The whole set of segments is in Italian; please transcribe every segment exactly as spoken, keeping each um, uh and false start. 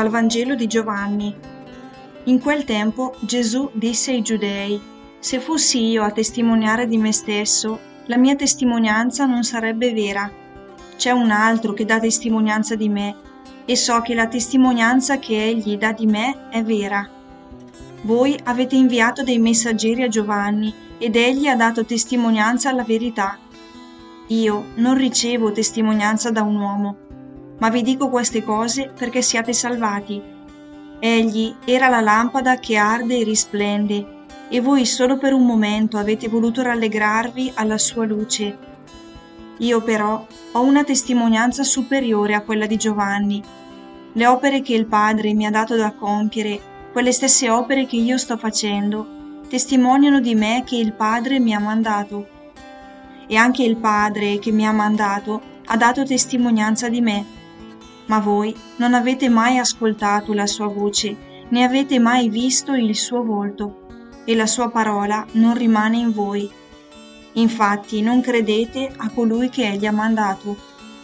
Dal Vangelo di Giovanni. In quel tempo Gesù disse ai Giudei: «Se fossi io a testimoniare di me stesso, la mia testimonianza non sarebbe vera. C'è un altro che dà testimonianza di me, e so che la testimonianza che egli dà di me è vera. Voi avete inviato dei messaggeri a Giovanni, ed egli ha dato testimonianza alla verità. Io non ricevo testimonianza da un uomo, ma vi dico queste cose perché siate salvati. Egli era la lampada che arde e risplende, e voi solo per un momento avete voluto rallegrarvi alla sua luce. Io però ho una testimonianza superiore a quella di Giovanni. Le opere che il Padre mi ha dato da compiere, quelle stesse opere che io sto facendo, testimoniano di me che il Padre mi ha mandato. E anche il Padre che mi ha mandato ha dato testimonianza di me. Ma voi non avete mai ascoltato la sua voce, né avete mai visto il suo volto, e la sua parola non rimane in voi. Infatti non credete a colui che egli ha mandato.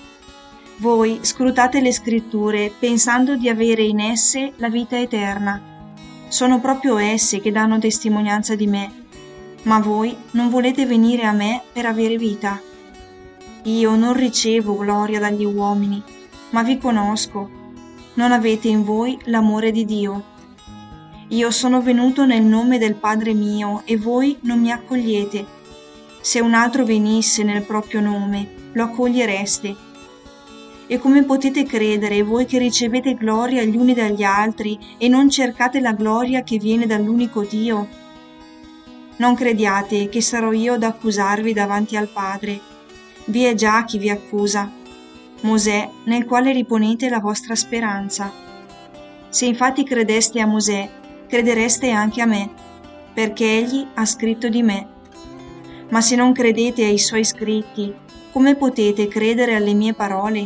Voi scrutate le scritture pensando di avere in esse la vita eterna. Sono proprio esse che danno testimonianza di me, ma voi non volete venire a me per avere vita. Io non ricevo gloria dagli uomini, ma vi conosco. Non avete in voi l'amore di Dio. Io sono venuto nel nome del Padre mio e voi non mi accogliete. Se un altro venisse nel proprio nome, lo accogliereste. E come potete credere voi che ricevete gloria gli uni dagli altri e non cercate la gloria che viene dall'unico Dio? Non crediate che sarò io ad accusarvi davanti al Padre. Vi è già chi vi accusa, Mosè, nel quale riponete la vostra speranza. Se infatti credeste a Mosè, credereste anche a me, perché egli ha scritto di me. Ma se non credete ai suoi scritti, come potete credere alle mie parole?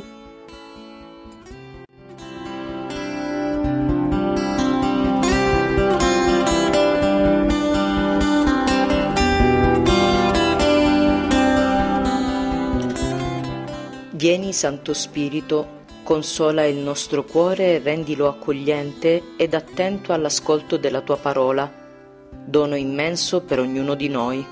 Vieni, Santo Spirito, consola il nostro cuore e rendilo accogliente ed attento all'ascolto della tua parola, dono immenso per ognuno di noi.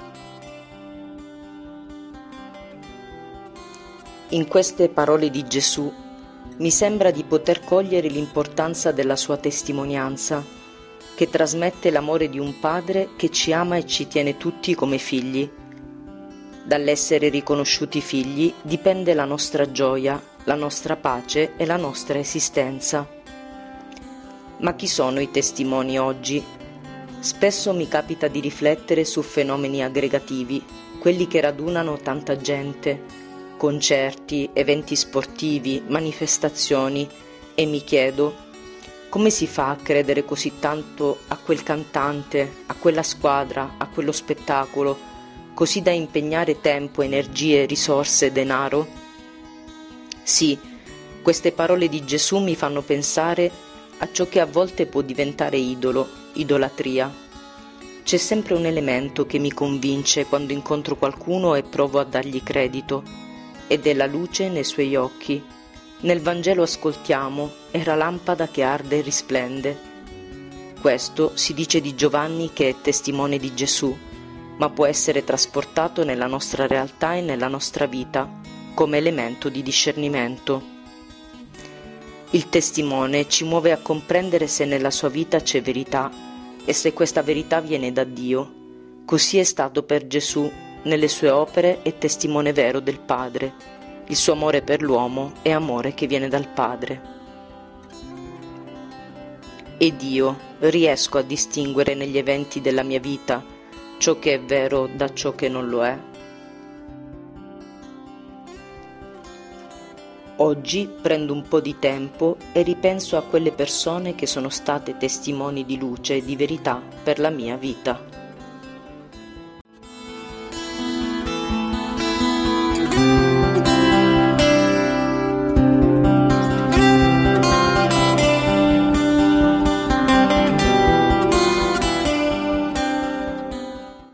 In queste parole di Gesù mi sembra di poter cogliere l'importanza della sua testimonianza, che trasmette l'amore di un padre che ci ama e ci tiene tutti come figli. Dall'essere riconosciuti figli dipende la nostra gioia, la nostra pace e la nostra esistenza. Ma chi sono i testimoni oggi? Spesso mi capita di riflettere su fenomeni aggregativi, quelli che radunano tanta gente, concerti, eventi sportivi, manifestazioni, e mi chiedo: come si fa a credere così tanto a quel cantante, a quella squadra, a quello spettacolo, così da impegnare tempo, energie, risorse, denaro? Sì, queste parole di Gesù mi fanno pensare a ciò che a volte può diventare idolo, idolatria. C'è sempre un elemento che mi convince quando incontro qualcuno e provo a dargli credito, ed è la luce nei suoi occhi. Nel Vangelo ascoltiamo: era lampada che arde e risplende. Questo si dice di Giovanni, che è testimone di Gesù, ma può essere trasportato nella nostra realtà e nella nostra vita come elemento di discernimento. Il testimone ci muove a comprendere se nella sua vita c'è verità e se questa verità viene da Dio. Così è stato per Gesù. Nelle sue opere è testimone vero del Padre. Il suo amore per l'uomo è amore che viene dal Padre. Ed io riesco a distinguere negli eventi della mia vita ciò che è vero da ciò che non lo è? Oggi prendo un po' di tempo e ripenso a quelle persone che sono state testimoni di luce e di verità per la mia vita.